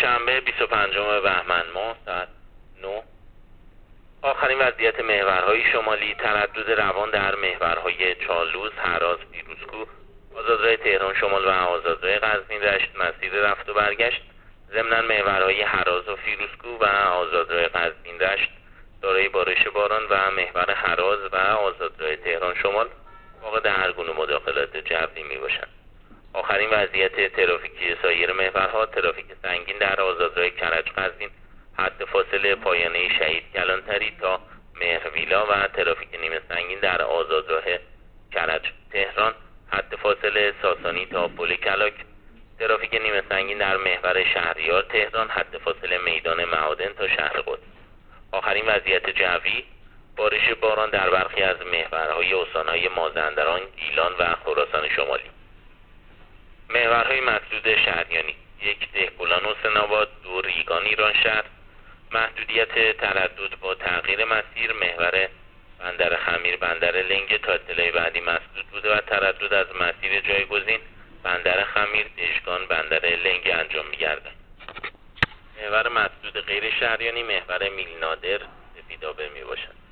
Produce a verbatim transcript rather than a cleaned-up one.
دوشنبه بیست و پنجم بهمن ماه ساعت نه. آخرین وضعیت محورهای شمالی: تردد روان در محورهای چالوس، هراز، پیروزکو، آزادراه تهران شمال و آزادراه قزوین رشت مسیر رفت و برگشت. ضمناً محورهای هراز و فیروزکو و آزادراه قزوین رشت دارای بارش باران و محور هراز و آزادراه تهران شمال فاقد هر گونه مداخلات جوی می باشند. آخرین وضعیت ترافیکی سایر محورها: ترافیک سنگین در آزادراه کرج قزوین حد فاصله پایانه شهید کلانتری تا مهرویلا و ترافیک نیمه سنگین در آزادراه کرج تهران حد فاصله ساسانی تا پل کلاک. ترافیک نیمه سنگین در محور شهریار تهران حد فاصله میدان معادن تا شهر قدس. آخرین وضعیت جوی: بارش باران در برخی از محورهای استانهای مازندران، گیلان و خراسان شمالی. محورهای مسدود شهریانی: یک دهقلان حسین آباد، دو ریگان ایران شهر. محدودیت تردد با تغییر مسیر: محور بندر خمیر بندر لنگه تا اطلاع بعدی مسدود بوده و تردد از مسیر جایگزین بندر خمیر دژگان بندر لنگه انجام می‌گردد. محور مسدود غیر شهریانی: محور میل نادر سفیدآبه میباشد.